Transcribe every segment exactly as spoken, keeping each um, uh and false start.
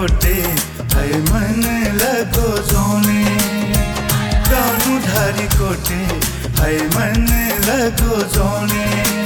कोटे है मन लगो जोने, गानू धारी कोटे है मन लगो जोने।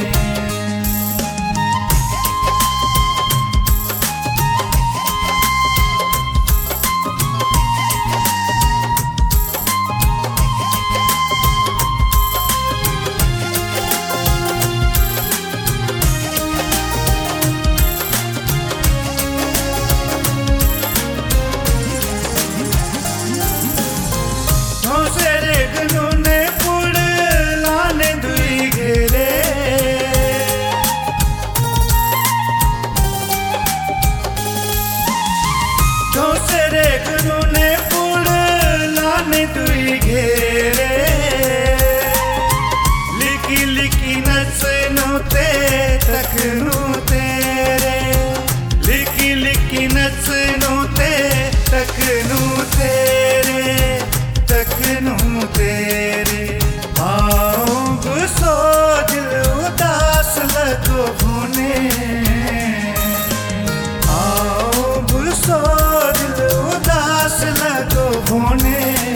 लिकी लिकी नचनों ते तकनू तेरे, लिकी लिकी नचनों ते तकनू तेरे, तकनू तेरे। आओ गुस्सो दिल उदास लगो होने, आओ गुस्सो दिल उदास लगो होने।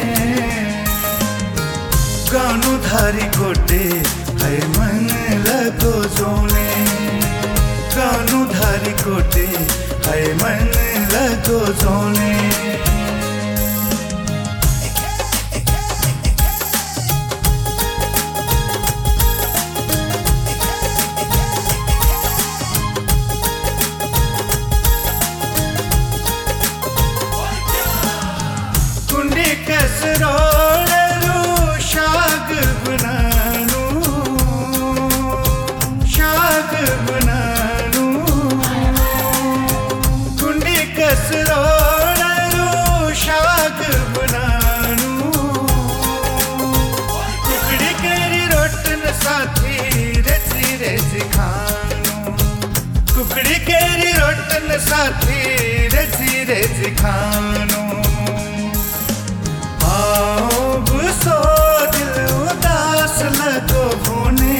गानू धारी कोटे है मन लगो जोने, गानू धारी कोटे है मन लगो जोने। कुंडी कसरो कुकड़ी केरी रोटन साथी रेजी रेजी खानो। आओ गुस्सो दिल उदास लगो होने,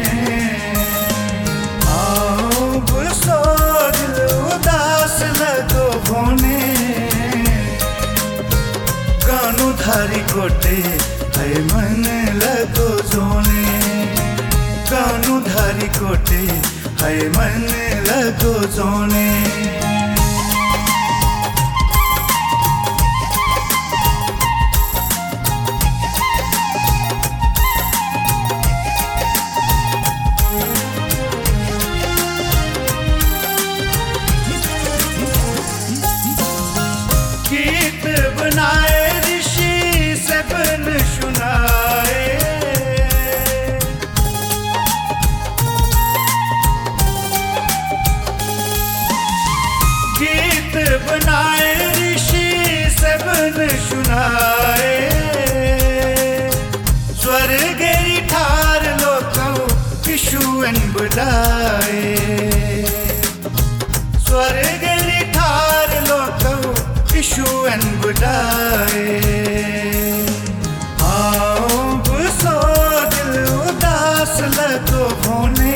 आओ गुस्सो दिल उदास लगो होने। गानू धारी कोटे है मन लगो जोने, गानू धारी कोटे है मन लगो जोने। गीत बनाए ऋषि सबन सुनाए, गीत बनाए ऋषि सबन सुनाए। स्वर्गेरी ठार लोको किशुअन बुलाए, स्वर्गेरी ठार लोको किशुअन बुलाए। आओ गुस्सो दिल उदास लगो होने,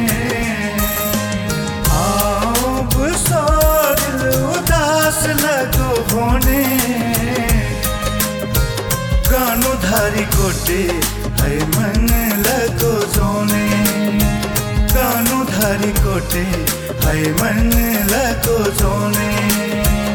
आओ गुस्सो दिल उदास लगो होने। गानू धारी कोटे है मन लगो जोने, गानू धारी कोटे है मन लगो जोने।